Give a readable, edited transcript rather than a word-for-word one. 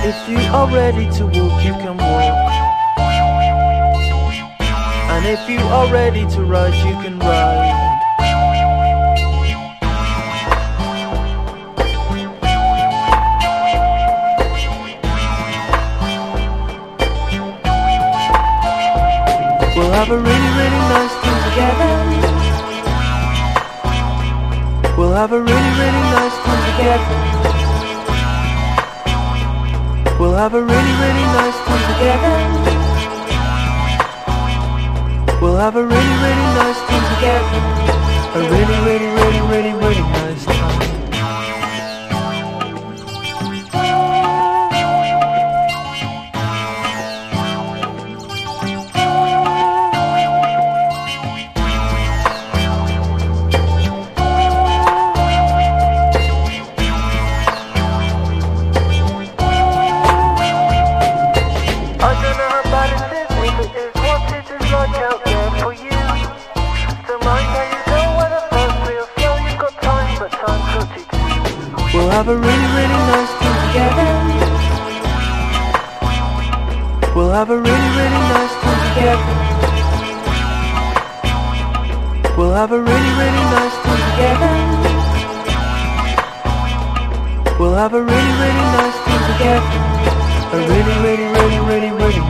If you are ready to walk, you can walk. And if you are ready to ride, you can ride. We'll have a really, really nice time together. We'll have a really, really nice time together. We'll have a really, really nice time together. We'll have a really, really nice time together. A really, really, really, really, really nice time. We'll have a really, really nice time together. We'll have a really, really nice time together. We'll have a really, really nice time together. We'll have a really, really nice time together. A really, really, really, really, really